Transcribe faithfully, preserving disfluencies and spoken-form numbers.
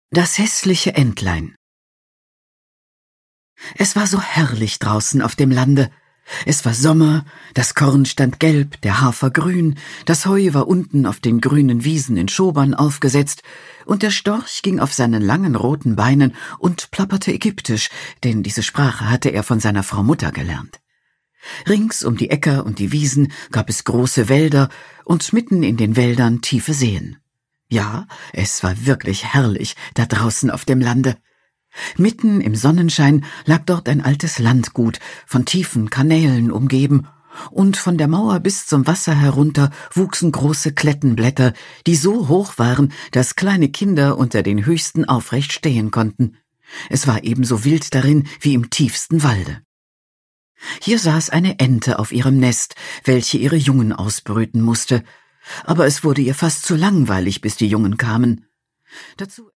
Das hässliche Entlein. Es war so herrlich draußen auf dem Lande. Es war Sommer, das Korn stand gelb, der Hafer grün, das Heu war unten auf den grünen Wiesen in Schobern aufgesetzt, und der Storch ging auf seinen langen roten Beinen und plapperte ägyptisch, denn diese Sprache hatte er von seiner Frau Mutter gelernt. Rings um die Äcker und die Wiesen gab es große Wälder und mitten in den Wäldern tiefe Seen. Ja, es war wirklich herrlich da draußen auf dem Lande. Mitten im Sonnenschein lag dort ein altes Landgut, von tiefen Kanälen umgeben, und von der Mauer bis zum Wasser herunter wuchsen große Klettenblätter, die so hoch waren, dass kleine Kinder unter den höchsten aufrecht stehen konnten. Es war ebenso wild darin wie im tiefsten Walde. Hier saß eine Ente auf ihrem Nest, welche ihre Jungen ausbrüten musste, aber es wurde ihr fast zu langweilig, bis die Jungen kamen. Dazu